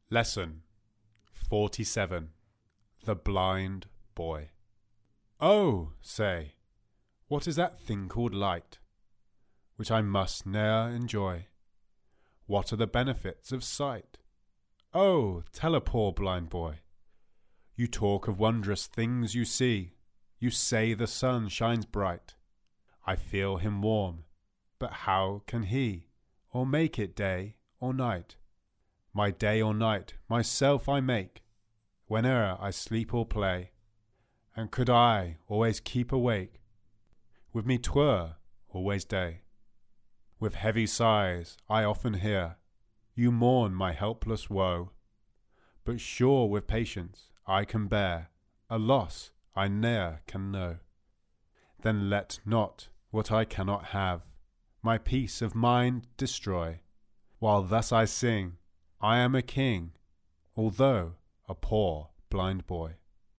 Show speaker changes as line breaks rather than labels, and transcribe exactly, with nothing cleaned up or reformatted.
Lesson forty-seven. The Blind Boy. Oh, say, what is that thing called light, which I must ne'er enjoy? What are the benefits of sight? Oh, tell a poor blind boy. You talk of wondrous things you see. You say the sun shines bright. I feel him warm, but how can he, or make it day or night? My day or night myself I make, whene'er I sleep or play. And could I always keep awake, with me 'twere always day. With heavy sighs I often hear you mourn my helpless woe, but sure with patience I can bear a loss I ne'er can know. Then let not what I cannot have my peace of mind destroy, while thus I sing, I am a king, although a poor blind boy.